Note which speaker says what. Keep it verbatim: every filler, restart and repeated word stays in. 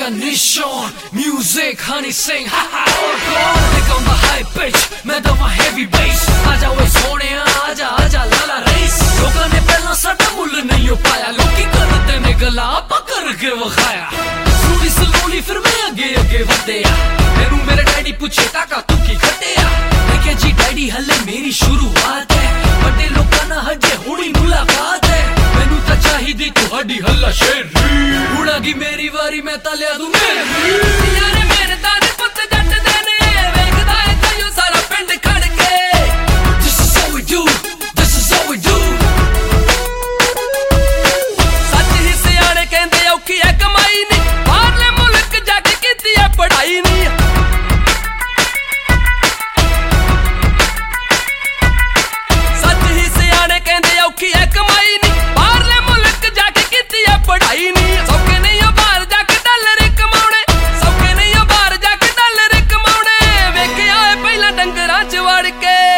Speaker 1: Ignition, music, honey sing, ha ha. Pick on the high pitch, मैं दवा heavy bass. आजा वे सोने आजा आजा लाला रेस. लोगों ने पहला साडा मुल नहीं हो पाया. लोकी करते ने गला आपा करके वखाया. स्लोली स्लोली फिर मैं आगे आगे बढ़या. मैनू मेरे डैडी पूछे काका तू की खटिया. मैं कहा जी डैडी हले मेरी शुरुआत है. बड़े लोगों ना हजे हुणी मुलाकात है. मैनू ता चाहिदी तुहाडी हल्ला शेरी. उड़ागी मेरी वारी मैं ता लिया दूं मेरी. यारे मेरे दाने पुत जट दे ने वेखदा है तायो सारा पिंड खड़ के. This is how we do, this is how we do. सच ही सियाणे कहंदे औखी है कमाई नी. बाहरले मुल्क जाके कीती है पढ़ाई नी. सच ही सियाणे कहंदे औखी है कमाई नी. बाहरले मुल्क जाके कीती है पढ़ाई नी. सौखे नहीं हो बाहर जाके डॉलर कमाउणे. सौखे नहीं हो बाहर जाके डॉलर कमाउणे. वेखे आए पहला डंगरां च वड़ के.